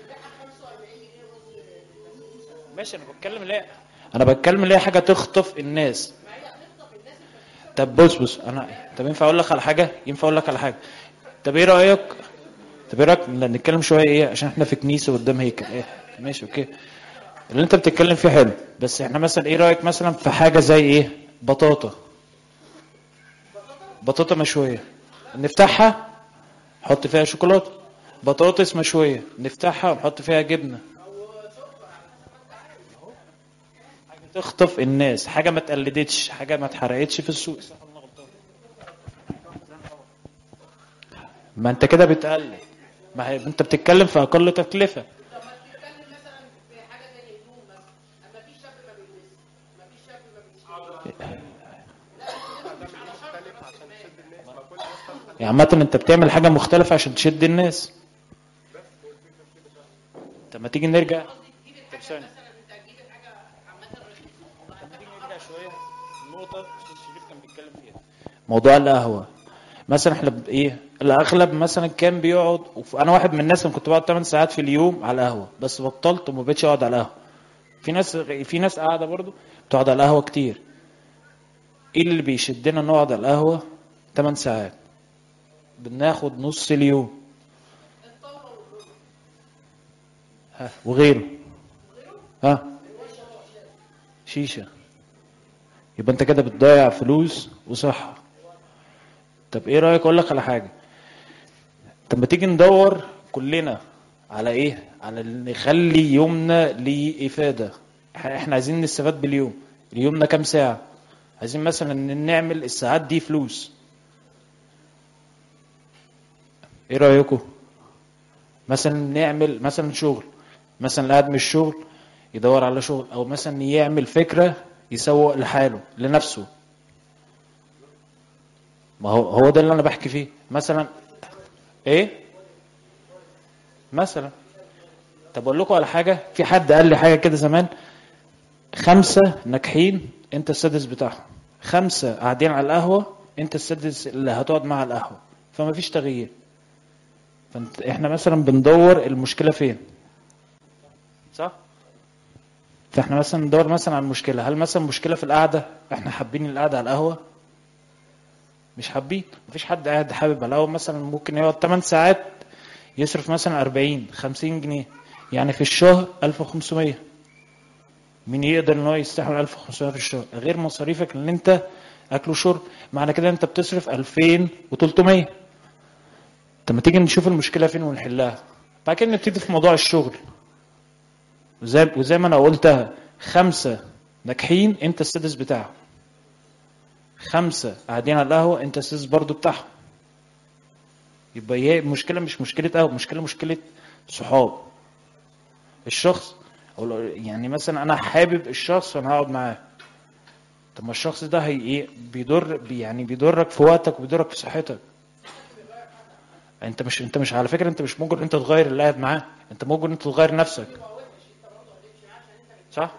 ماشي، انا بتكلم ليه حاجة تخطف الناس. طب بص طب ينفع اقول لك على حاجة، طب ايه رأيك، نتكلم شوية ايه عشان احنا في كنيسة قدام هيكل ايه. ماشي اوكي، اللي انت بتتكلم فيه حلو، بس احنا مثلا ايه رأيك مثلا في حاجة زي ايه، بطاطا مشوية نفتحها نحط فيها شوكولاتة، بطاطس مشوية نفتحها ونحط فيها جبنة. حاجة تخطف الناس، حاجة ما تقلدتش، حاجة ما اتحرقتش في السوق. ما انت كده بتقلد، ما هي انت بتتكلم في اقل تكلفة. يعني عامة انت بتعمل حاجة مختلفة عشان تشد الناس. طب ما تيجي نرجع، طب ثانية شوية النقطة الشريف كان بيتكلم فيها، موضوع القهوة مثلا. احنا ايه الاغلب مثلا كان بيقعد، انا واحد من الناس اللي كنت بقعد 8 ساعات في اليوم على القهوة، بس بطلت وما بقتش اقعد على القهوة. في ناس قاعدة برضو بتقعد على القهوة كتير. ايه اللي بيشدنا نقعد على القهوة 8 ساعات؟ بناخد نص اليوم. ها وغيره، ها شيشة. يبقى انت كده بتضيع فلوس وصحة. طب ايه رأيك اقول لك على حاجة، طب ما تيجي ندور كلنا على ايه، على اللي نخلي يومنا ليه افادة. احنا عايزين نستفاد باليوم. اليومنا كام ساعة؟ عايزين مثلا نعمل الساعات دي فلوس. ايه رأيكم مثلا نعمل مثلا شغل، مثلا قاعد من الشغل يدور على شغل، او مثلا يعمل فكرة يسوق لحاله لنفسه. ما هو ده اللي انا بحكي فيه مثلا. ايه مثلا، طب اقول لكم على حاجة، في حد قال لي حاجة كده زمان، 5 ناجحين انت السادس بتاعهم، 5 قاعدين على القهوة انت السادس اللي هتقعد مع القهوة. فما فيش تغيير. احنا مثلا بندور المشكلة فين، صح؟ فاحنا مثلا ندور مثلا على المشكلة، هل مثلا مشكلة في القعدة، احنا حابين القعدة على القهوة؟ مش حابين. مفيش حد قاعد حابب على القهوة. مثلا ممكن يقعد 8 ساعات يصرف مثلا 40-50 جنيه، يعني في الشهر 1500. مين يقدر ان هو يستحمل 1500 في الشهر غير مصاريفك اللي انت اكل وشرب؟ معنى كده انت بتصرف 2300. طب ما تيجي نشوف المشكلة فين ونحلها، بعد كده نبتدي في موضوع الشغل. وزي ما انا قلتها، 5 ناجحين انت السادس بتاعهم، 5 قاعدين على القهوة انت السادس برضو بتاعهم. يبقى هي المشكلة مش مشكلة قهوة، مشكلة صحاب. الشخص يعني مثلا انا حابب الشخص وانا هقعد معاه، طب ما الشخص ده هي ايه يعني بيضرك في وقتك وبيضرك في صحتك. انت مش على فكرة، انت مش ممكن انت تغير اللي قاعد معاه، انت ممكن انت تغير نفسك، صح؟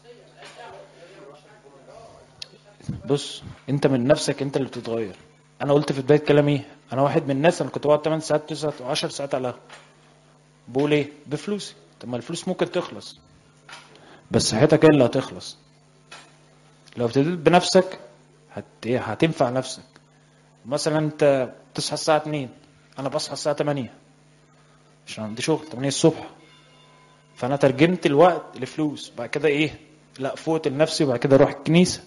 بص، انت من نفسك انت اللي بتتغير. انا قلت في بداية كلامي انا واحد من الناس، انا كنت بقعد 8 ساعات 9 و10 ساعات على القهوة. بقول ايه؟ بفلوسي. طب ما الفلوس ممكن تخلص، بس صحتك ايه اللي هتخلص. لو ابتديت بنفسك هتنفع نفسك. مثلا انت تصحى الساعة 2، انا بصحى الساعة 8 عشان عندي شغل 8 الصبح، فانا ترجمت الوقت لفلوس. بعد كده ايه؟ لا، فوت لنفسي وبعد كده اروح الكنيسة.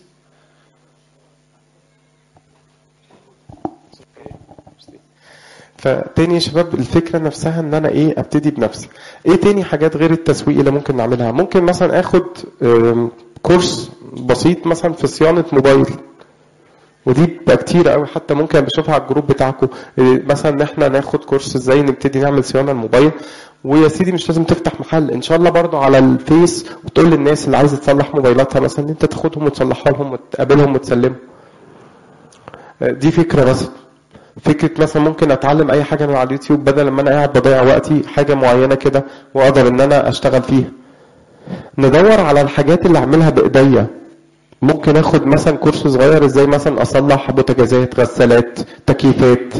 فتاني يا شباب الفكرة نفسها ان انا ايه ابتدي بنفسي. ايه تاني حاجات غير التسويق اللي ممكن نعملها؟ ممكن مثلا اخد كورس بسيط مثلا في صيانة موبايل، ودي بتبقى كتير قوي، حتى ممكن بشوفها على الجروب بتاعكم. مثلا ان احنا ناخد كورس ازاي نبتدي نعمل صيانة الموبايل. ويا سيدي مش لازم تفتح محل، ان شاء الله برضو على الفيس وتقول للناس اللي عايزة تصلح موبايلاتها مثلا انت تاخدهم وتصلحها لهم وتقابلهم وتسلمهم. دي فكرة بس. فكرة مثلا ممكن اتعلم اي حاجة من على اليوتيوب بدل ما انا قاعد بضيع وقتي، حاجة معينة كده واقدر ان انا اشتغل فيها. ندور على الحاجات اللي اعملها بايديا. ممكن اخد مثلا كورس صغير ازاي مثلا اصلح بوتاجازات، غسالات، تكييفات.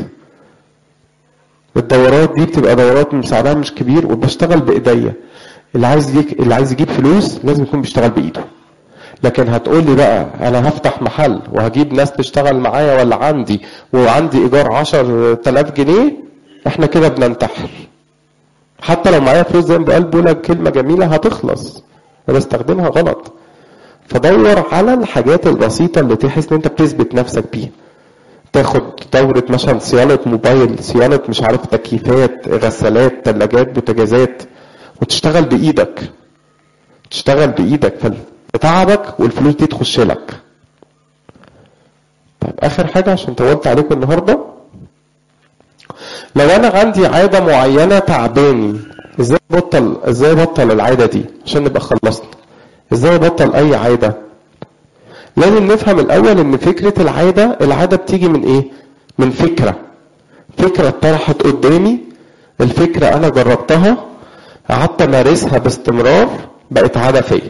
الدورات دي بتبقى دورات مساعدها مش كبير وبشتغل بايديا. اللي عايز يجيب فلوس لازم يكون بيشتغل بايده. لكن هتقول لي بقى انا هفتح محل وهجيب ناس تشتغل معايا ولا وعندي ايجار 10,000 جنيه، احنا كده بننتحر. حتى لو معايا فلوس زي ما بقول بقولك كلمة جميلة هتخلص، انا بستخدمها غلط. فدور على الحاجات البسيطة اللي تحس ان انت بتثبت نفسك بيها. تاخد دورة مثلا صيانة موبايل، صيانة مش عارف تكييفات، غسالات، ثلاجات، بوتاجازات، وتشتغل بايدك. تشتغل بايدك فتعبك والفلوس دي تخش لك. طيب اخر حاجة عشان طولت عليكم النهاردة، لو انا عندي عادة معينة تعباني، ازاي بطل العادة دي عشان نبقى خلصنا؟ ازاي بطل اي عادة؟ لازم نفهم الاول ان فكرة العادة بتيجي من ايه؟ من فكرة اتطرحت قدامي. الفكرة انا جربتها، قعدت امارسها باستمرار، بقت عادة فيا.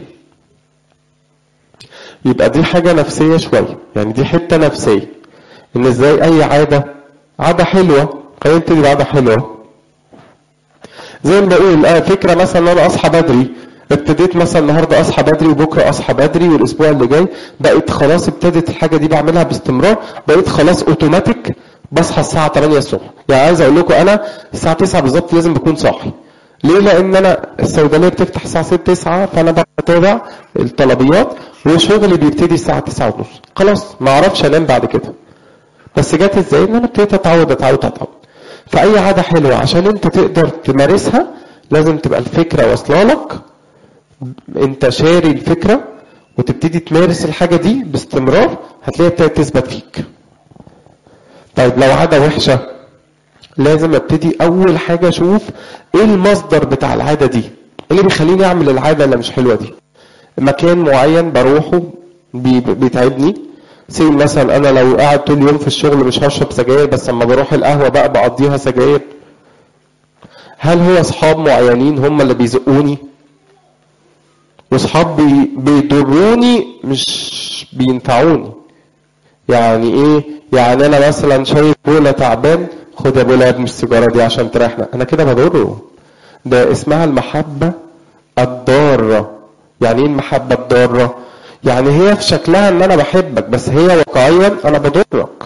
يبقى دي حاجة نفسية شوية، يعني دي حتة نفسية. ان ازاي اي عادة حلوة، خلينا نبتدي بعادة حلوة. زي ما بقول فكرة مثلا ان انا اصحى بدري، ابتديت مثلا النهارده اصحى بدري وبكره اصحى بدري والاسبوع اللي جاي بقيت خلاص، ابتدت الحاجه دي بعملها باستمرار، بقيت خلاص اوتوماتيك بصحى الساعه 8 الصبح. يعني عايز اقول لكم انا الساعه 9 بالظبط لازم بكون صاحي. ليه؟ لان انا الصيدليه بتفتح الساعه 6 9، فانا بتابع الطلبيات وشغلي بيبتدي الساعه 9 ونص. خلاص ما اعرفش انام بعد كده. بس جت ازاي؟ ان انا ابتديت اتعود. فاي عاده حلوه عشان انت تقدر تمارسها لازم تبقى الفكره واصله لك، انت شاري الفكرة وتبتدي تمارس الحاجة دي باستمرار، هتلاقيها ابتدت تثبت فيك. طيب لو عادة وحشة، لازم ابتدي اول حاجة اشوف ايه المصدر بتاع العادة دي، ايه اللي بيخليني اعمل العادة اللي مش حلوة دي. مكان معين بروحه بيتعبني. مثلا انا لو قاعد طول اليوم في الشغل مش هشرب سجاير، بس لما بروح القهوة بقى بقضيها سجاير. هل هو اصحاب معينين هم اللي بيزقوني؟ واصحاب بيضروني مش بينفعوني. يعني ايه؟ يعني انا مثلا شايف بولا تعبان، خد يا بولا يا ابني السيجاره دي عشان تريحنا، انا كده بضره. ده اسمها المحبه الضاره. يعني ايه المحبه الضاره؟ يعني هي في شكلها ان انا بحبك، بس هي واقعيا انا بضرك.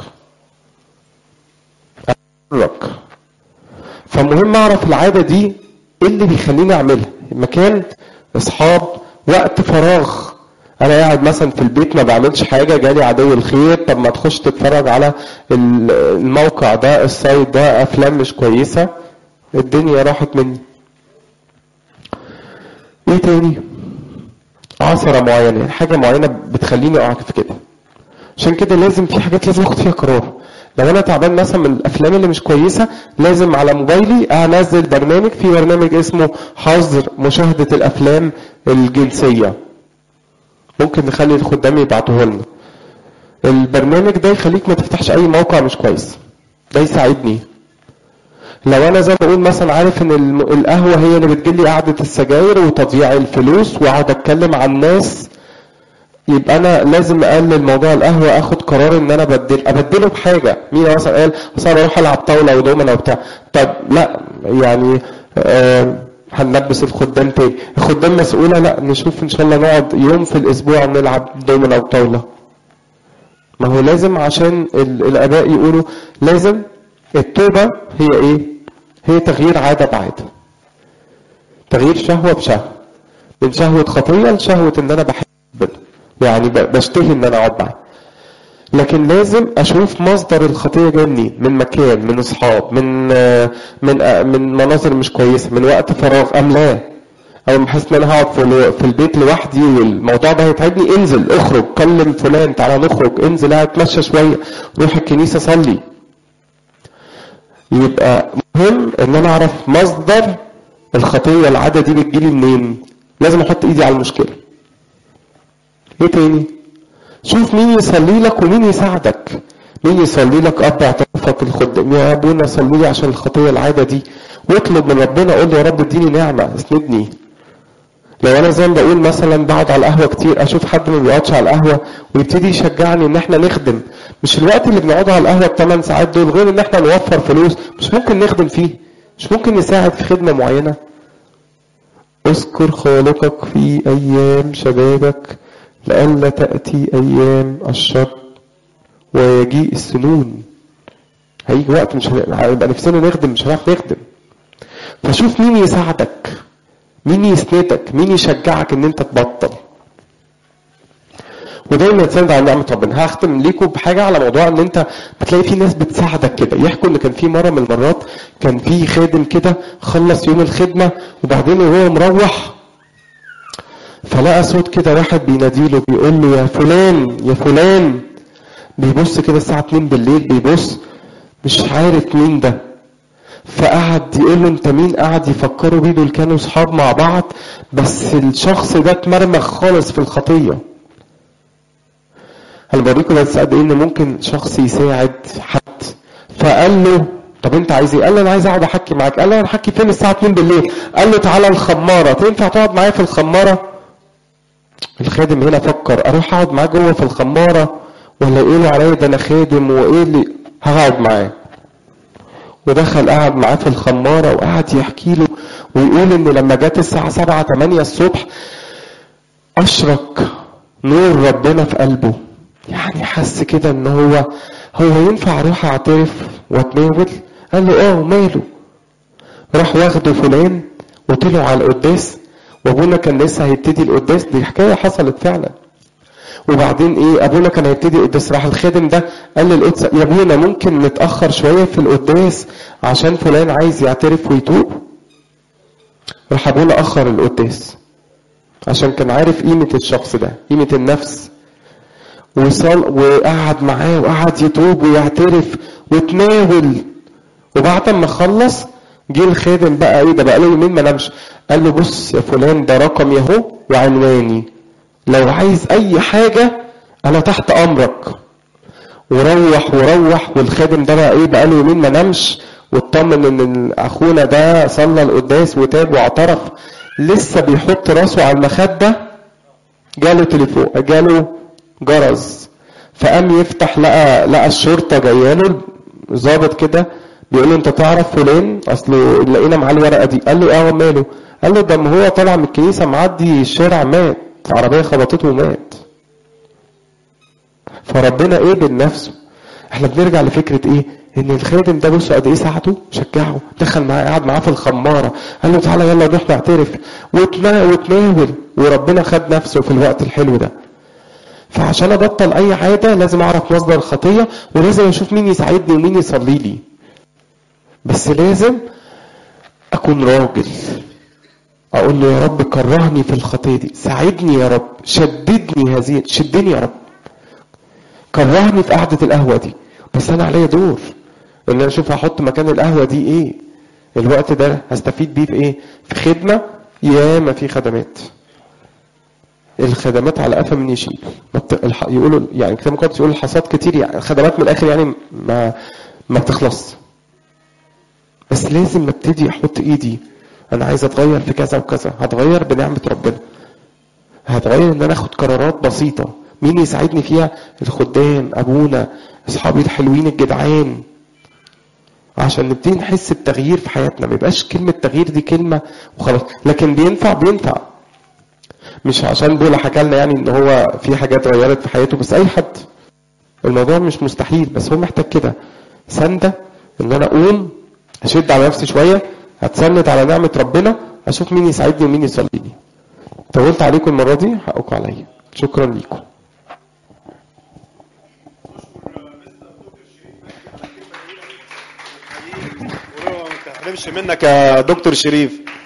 فمهم اعرف العاده دي ايه اللي بيخليني اعملها. مكان، اصحاب، وقت فراغ. انا قاعد مثلا في البيت ما بعملش حاجه، جالي عدو الخير، طب ما تخش تتفرج على الموقع ده، السايت ده، افلام مش كويسه، الدنيا راحت مني. ايه تاني؟ عثرة معينة، حاجة معينة بتخليني اقع في كده. عشان كده لازم في حاجات لازم اخد فيها قرار. لو انا تعبان مثلا من الافلام اللي مش كويسة، لازم على موبايلي انزل برنامج، في برنامج اسمه حظر مشاهدة الافلام الجنسية، ممكن نخلي الخدام يبعتوه لنا. البرنامج ده يخليك ما تفتحش اي موقع مش كويس، ده يساعدني. لو انا زي ما بقول مثلا عارف ان القهوة هي اللي بتجيلي قعدة السجاير وتضييع الفلوس واقعد اتكلم عن ناس، يبقى انا لازم اقلل موضوع القهوة، اخد قرار ان انا ابدله بحاجة. مين مثلا قال اصل انا بروح العب طاولة ودومنا وبتاع، طب لا يعني هنلبس الخدام تاني، الخدام مسؤولة، لا نشوف ان شاء الله نقعد يوم في الاسبوع نلعب دومنا وطاولة. ما هو لازم، عشان الاباء يقولوا لازم التوبة هي ايه؟ هي تغيير عادة بعادة، تغيير شهوة بشهوة، من شهوة خطية لشهوة ان انا بحب ربنا، يعني بشتهي ان انا اقعد معاه. لكن لازم اشوف مصدر الخطية جاي منين، من مكان، من اصحاب، من مناظر مش كويسة، من وقت فراغ ام لا. او بحس ان انا هقعد في البيت لوحدي والموضوع ده هيتعبني، انزل اخرج كلم فلان تعالى نخرج، انزل اتمشى شوية، روح الكنيسة صلي. يبقى مهم ان انا اعرف مصدر الخطية، العادة دي بتجيلي منين، لازم احط ايدي على المشكلة. ايه تاني؟ شوف مين يصلي لك ومين يساعدك. مين يصلي لك؟ اب اعترافك الخدام، يا ابونا صلي لي عشان الخطية العادة دي، واطلب من ربنا، قول له يا رب اديني نعمة اسندني. لو انا زي ما بقول مثلا بقعد على القهوة كتير، اشوف حد ما بيقعدش على القهوة ويبتدي يشجعني ان احنا نخدم. مش الوقت اللي بنقعده على القهوة ب8 ساعات دول، غير ان احنا نوفر فلوس، مش ممكن نخدم فيه؟ مش ممكن نساعد في خدمة معينة؟ اذكر خالقك في ايام شبابك لئلا تأتي ايام الشر ويجيء السنون. هيجي وقت مش هيبقى نفسنا نخدم، مش هنعرف نخدم. فشوف مين يساعدك، مين يسندك، مين يشجعك ان انت تبطل. ودايما تسند على نعمة ربنا. هختم ليكم بحاجة على موضوع ان انت بتلاقي في ناس بتساعدك كده. يحكوا ان كان في مرة من المرات كان في خادم كده خلص يوم الخدمة، وبعدين وهو مروح فلقى صوت كده واحد بيناديله بيقول له يا فلان يا فلان. بيبص كده الساعة 2 بالليل، بيبص مش عارف مين ده. فقعد يقول له انت مين؟ قعد يفكروا بيه، دول كانوا صحاب مع بعض، بس الشخص ده اتمرمغ خالص في الخطية. انا بوريكم بس قد ايه ان ممكن شخص يساعد حد. فقال له طب انت عايز ايه؟ قال له انا عايز اقعد احكي معاك. قال له انا احكي فين الساعة 2 بالليل؟ قال له تعالى الخمارة، تنفع تقعد معايا في الخمارة؟ الخادم هنا فكر اروح اقعد معاه جوه في الخمارة ولا يقولوا عليا ده انا خادم وايه اللي هقعد معاه. ودخل قعد معاه في الخمارة وقعد يحكي له ويقول ان لما جت الساعة 7-8 الصبح اشرق نور ربنا في قلبه. يعني حس كده ان هو ينفع اروح اعترف واتناول؟ قال له ماله. راح واخده فلان وطلعوا على القداس، وابونا كان لسه هيبتدي القداس، دي حكاية حصلت فعلا. وبعدين ايه، ابونا كان هيبتدي القداس، راح الخادم ده قال للقدس يا ابونا ممكن نتأخر شوية في القداس عشان فلان عايز يعترف ويتوب. راح ابونا اخر القداس عشان كان عارف قيمة الشخص ده، قيمة النفس، وقعد معاه وقعد يتوب ويعترف وتناول. وبعد ما خلص جه الخادم بقى ايه ده بقى له يومين ما نامش، قال له بص يا فلان ده رقمي اهو وعنواني، لو عايز اي حاجة انا تحت امرك. وروح والخادم ده بقى ايه بقى له يومين ما نامش، واطمن ان اخونا ده صلى القداس وتاب واعترف. لسه بيحط راسه على المخدة جاله تليفون، جاله جرس، فقام يفتح لقى الشرطة جاياله، ضابط كده بيقول له انت تعرف فلان؟ اصله لقينا معاه الورقة دي. قال له ماله؟ قال له ده ما هو طالع من الكنيسة معدي الشارع مات، عربية خبطته ومات. فربنا قبل نفسه. احنا بنرجع لفكرة ايه؟ ان الخادم ده بصوا قد ايه ساعته، شجعه، دخل معاه قعد معاه في الخمارة، قال له تعالى يلا نروح نعترف وتناول، وربنا خد نفسه في الوقت الحلو ده. فعشان ابطل اي عادة لازم اعرف مصدر الخطية، ولازم اشوف مين يساعدني ومين يصلي لي. بس لازم اكون راجل، اقول له يا رب كرهني في الخطيه دي، ساعدني يا رب، شدني يا رب، كرهني في قعده القهوه دي، بس انا عليا دور ان انا اشوف هحط مكان القهوه دي ايه، الوقت ده هستفيد بيه في ايه، في خدمه. ياما في خدمات، الخدمات على قفا من يشيل. يقولوا يعني الكتاب المقدس يقول الحصاد كتير، يعني خدمات من الاخر يعني ما بتخلص. بس لازم ابتدي احط ايدي، انا عايز اتغير في كذا وكذا، هتغير بنعمه ربنا، هتغير ان انا اخد قرارات بسيطه. مين يساعدني فيها؟ الخدام، ابونا، اصحابي الحلوين الجدعان، عشان نبتدي نحس بتغيير في حياتنا. ما يبقاش كلمه تغيير دي كلمه وخلاص، لكن بينفع. مش عشان بولا حكى لنا يعني ان هو في حاجات اتغيرت في حياته، بس اي حد، الموضوع مش مستحيل، بس هو محتاج كده سنده، ان انا اقوم اشد على نفسي شويه، هتسند على نعمه ربنا، اشوف مين يساعدني ومين يصليني. طولت عليكم المره دي، حقكم عليا، شكرا ليكم. ما تحرمش منك يا دكتور شريف.